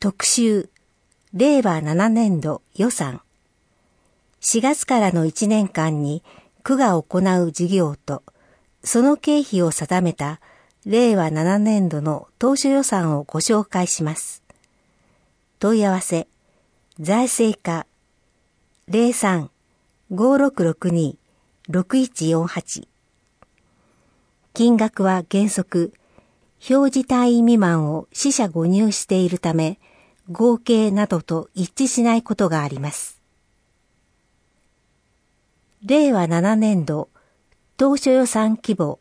特集、令和7年度予算。4月からの1年間に区が行う事業と、その経費を定めた令和7年度の当初予算をご紹介します。問い合わせ、財政課 03-5662-6148。金額は原則、表示単位未満を四捨五入しているため、合計などと一致しないことがあります。令和7年度当初予算規模。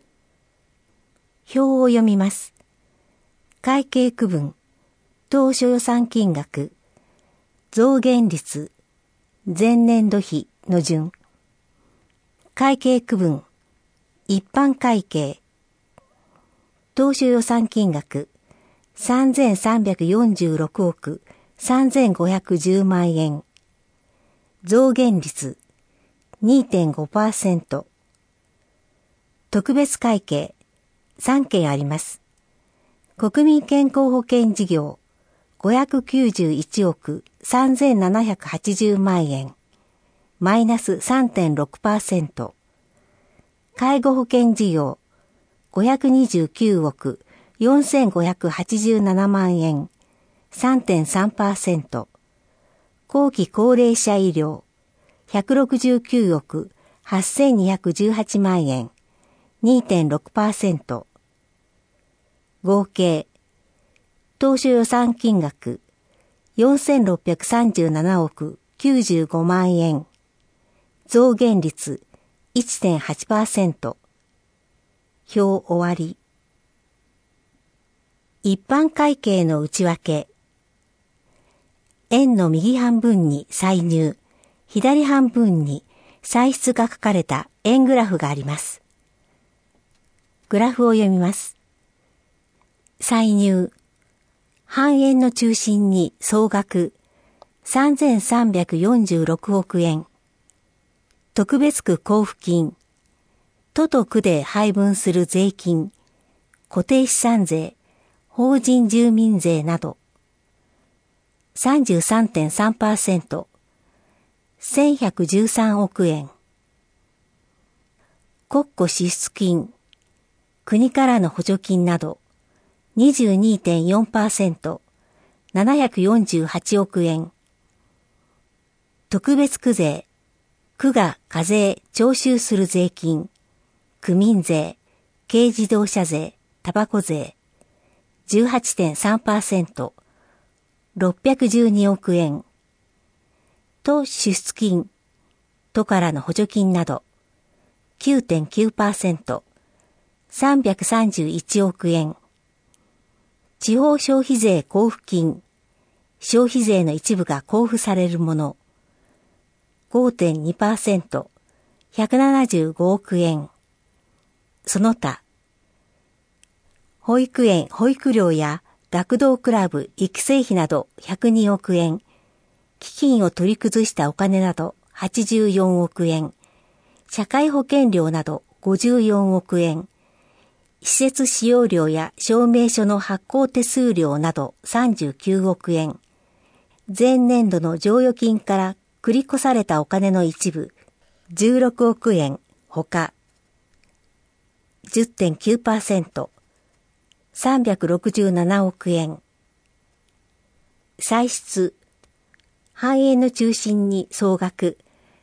表を読みます。会計区分、当初予算金額、増減率、前年度比の順。会計区分、一般会計。当初予算金額、3346億3510万円。増減率、2.5%。特別会計、3件あります。国民健康保険事業、591億3780万円。マイナス 3.6%。介護保険事業、529億4587万円。3.3%。後期高齢者医療、169億8218万円。2.6%。合計、当初予算金額、4637億95万円。増減率、1.8%。表終わり。一般会計の内訳。円の右半分に歳入、左半分に歳出が書かれた円グラフがあります。グラフを読みます。歳入、半円の中心に総額3346億円。特別区交付金、都と区で配分する税金、固定資産税、法人住民税など。33.3%、1113億円。国庫支出金、国からの補助金など、22.4%、748億円。特別区税、区が課税、徴収する税金、区民税、軽自動車税、タバコ税、18.3%、612億円。都支出金、都からの補助金など、9.9%、331億円。地方消費税交付金、消費税の一部が交付されるもの、5.2%、175億円。その他、保育園保育料や学童クラブ育成費など102億円、基金を取り崩したお金など84億円、社会保険料など54億円、施設使用料や証明書の発行手数料など39億円、前年度の剰余金から繰り越されたお金の一部16億円ほか、10.9%、367億円。歳出、半円の中心に総額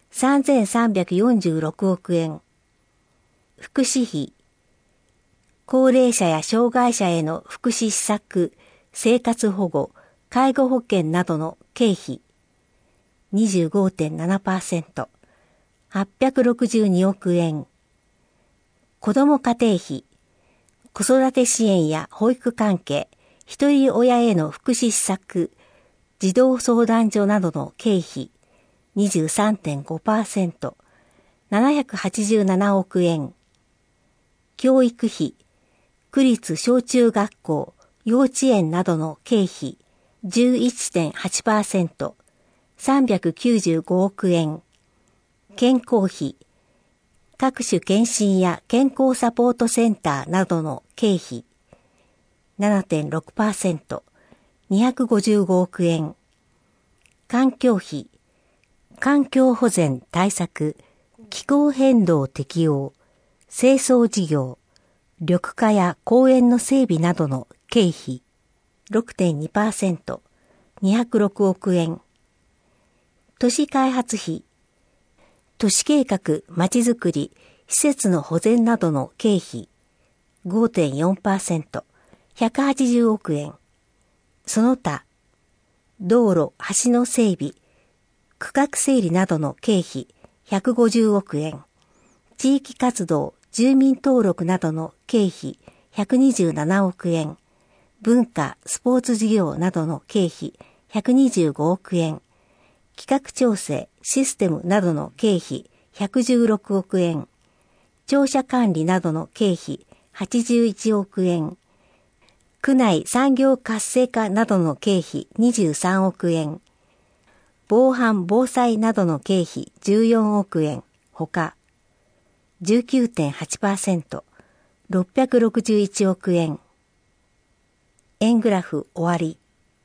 3346億円。福祉費、高齢者や障害者への福祉施策、生活保護、介護保険などの経費、25.7%、862億円。子ども家庭費、子育て支援や保育関係、一人親への福祉施策、児童相談所などの経費、23.5%、787億円。教育費、区立小中学校、幼稚園などの経費、11.8%、395億円。健康費、各種検診や健康サポートセンターなどの経費 7.6%、 255億円。環境費、環境保全対策、気候変動適用、清掃事業、緑化や公園の整備などの経費、6.2%、206億円。都市開発費、都市計画、まちづくり、施設の保全などの経費、5.4%、180億円。その他、道路、橋の整備、区画整理などの経費、150億円。地域活動、住民登録などの経費、127億円。文化、スポーツ事業などの経費、125億円。企画調整、システムなどの経費、116億円。庁舎管理などの経費、81億円。区内産業活性化などの経費23億円。防犯防災などの経費14億円。ほか、19.8%、661億円。円グラフ終わり。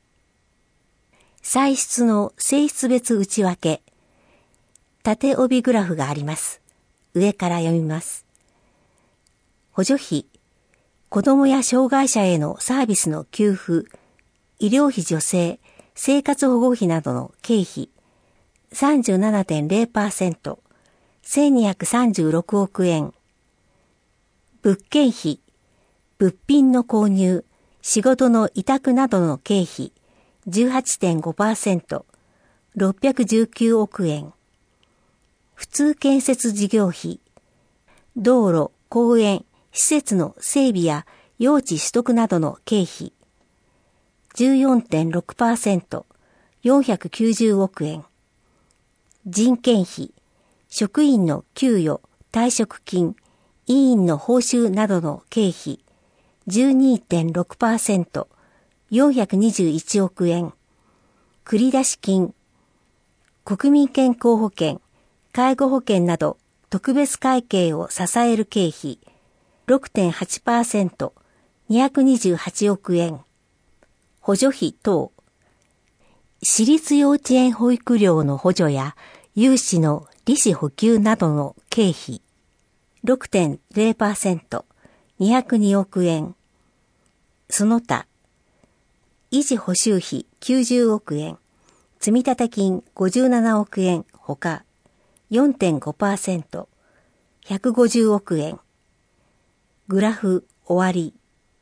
歳出の性質別内訳。縦帯グラフがあります。上から読みます。補助費。子どもや障害者へのサービスの給付、医療費助成、生活保護費などの経費、37.0%、1236億円。物件費、物品の購入、仕事の委託などの経費、18.5%、619億円。普通建設事業費、道路、公園、施設の整備や用地取得などの経費、14.6%、490億円。人件費、職員の給与、退職金、委員の報酬などの経費、12.6%、421億円。繰出金、国民健康保険、介護保険など特別会計を支える経費、6.8%、228億円。補助費等。私立幼稚園保育料の補助や融資の利子補給などの経費、6.0%、202億円。その他、維持補修費90億円、積立金57億円ほか、4.5%、150億円。グラフ終わり。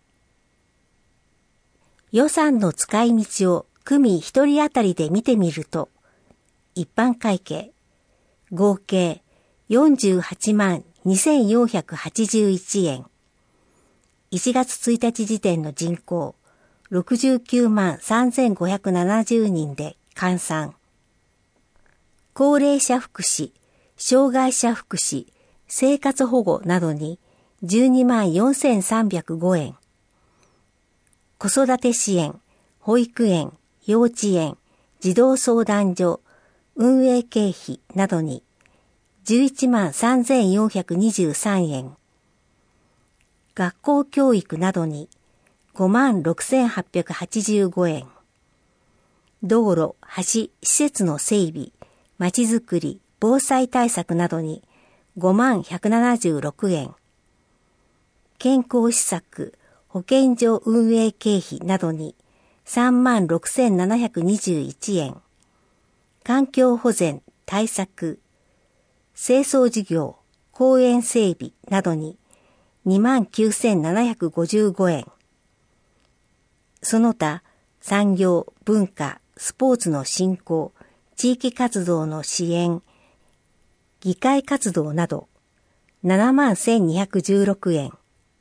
予算の使い道を区民一人当たりで見てみると、一般会計、合計48万2481円。1月1日時点の人口、69万3570人で換算。高齢者福祉、障害者福祉、生活保護などに12万4305円。子育て支援、保育園、幼稚園、児童相談所、運営経費などに11万3423円。学校教育などに5万6885円。道路、橋、施設の整備、まちづくり、防災対策などに5万176円。健康施策、保健所運営経費などに3万6721円。環境保全、対策、清掃事業、公園整備などに2万9755円。その他、産業、文化、スポーツの振興、地域活動の支援、議会活動など7万1216円。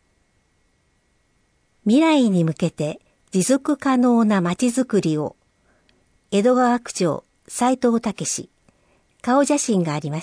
未来に向けて持続可能なまちづくりを、江戸川区長斉藤武、顔写真があります。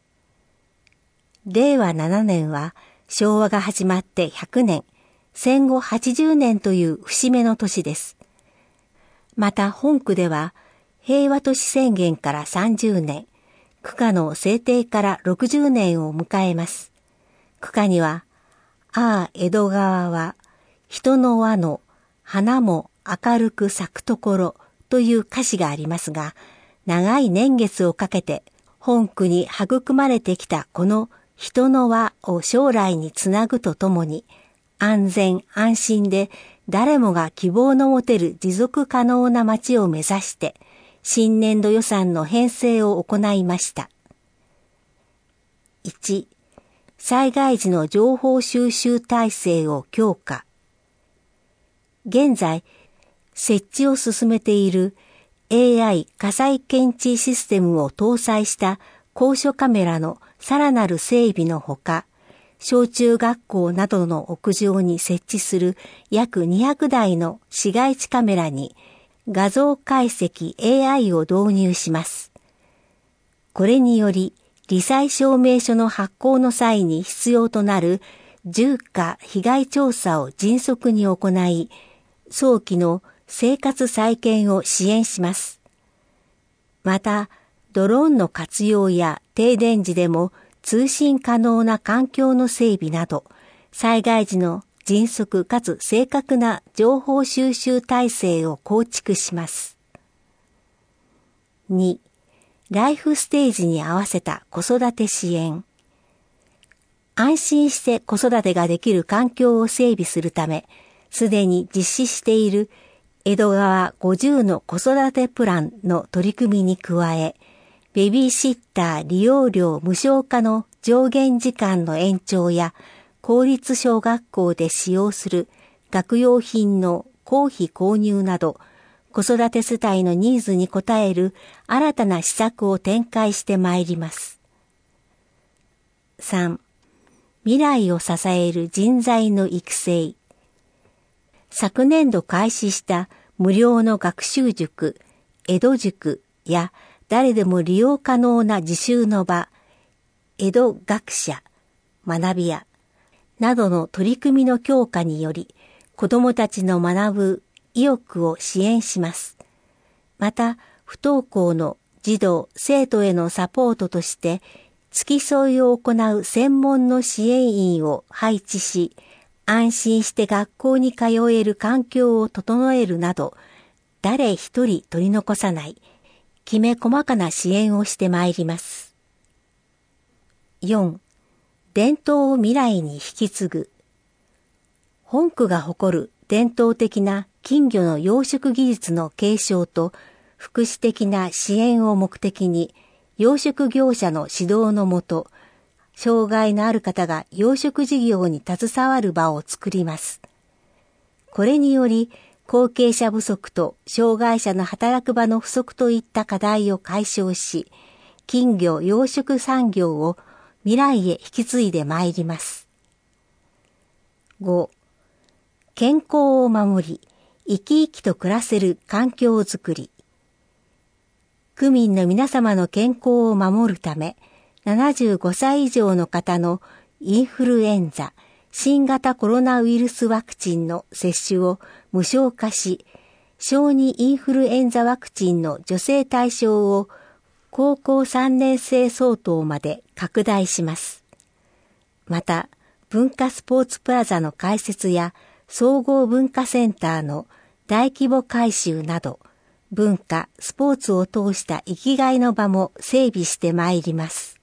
令和7年は昭和が始まって100年、戦後80年という節目の年です。また本区では平和都市宣言から30年、区歌の制定から60年を迎えます。区歌には、ああ江戸川は人の輪の花も明るく咲くところという歌詞がありますが、長い年月をかけて本句に育まれてきたこの人の輪を将来につなぐとともに、安全安心で誰もが希望の持てる持続可能な街を目指して、新年度予算の編成を行いました。1、災害時の情報収集体制を強化。現在、設置を進めている AI 火災検知システムを搭載した高所カメラのさらなる整備のほか、小中学校などの屋上に設置する約200台の市街地カメラに画像解析 AI を導入します。これにより、罹災証明書の発行の際に必要となる重火被害調査を迅速に行い、早期の生活再建を支援します。また、ドローンの活用や停電時でも通信可能な環境の整備など、災害時の迅速かつ正確な情報収集体制を構築します。2、ライフステージに合わせた子育て支援。安心して子育てができる環境を整備するため、すでに実施している江戸川50の子育てプランの取り組みに加え、ベビーシッター利用料無償化の上限時間の延長や、公立小学校で使用する学用品の公費購入など、子育て世帯のニーズに応える新たな施策を展開してまいります。3、未来を支える人材の育成。昨年度開始した無料の学習塾、江戸塾や誰でも利用可能な自習の場、江戸学舎、学び舎などの取り組みの強化により、子どもたちの学ぶ意欲を支援します。また、不登校の児童・生徒へのサポートとして、付き添いを行う専門の支援員を配置し、安心して学校に通える環境を整えるなど、誰一人取り残さない、きめ細かな支援をしてまいります。4、伝統を未来に引き継ぐ。本区が誇る伝統的な金魚の養殖技術の継承と福祉的な支援を目的に、養殖業者の指導のもと、障害のある方が養殖事業に携わる場を作ります。これにより、後継者不足と障害者の働く場の不足といった課題を解消し、金魚養殖産業を未来へ引き継いでまいります。5、健康を守り、生き生きと暮らせる環境づくり。区民の皆様の健康を守るため、75歳以上の方のインフルエンザ、新型コロナウイルスワクチンの接種を無償化し、小児インフルエンザワクチンの助成対象を高校3年生相当まで拡大します。また、文化スポーツプラザの開設や総合文化センターの大規模改修など、文化、スポーツを通した生きがいの場も整備してまいります。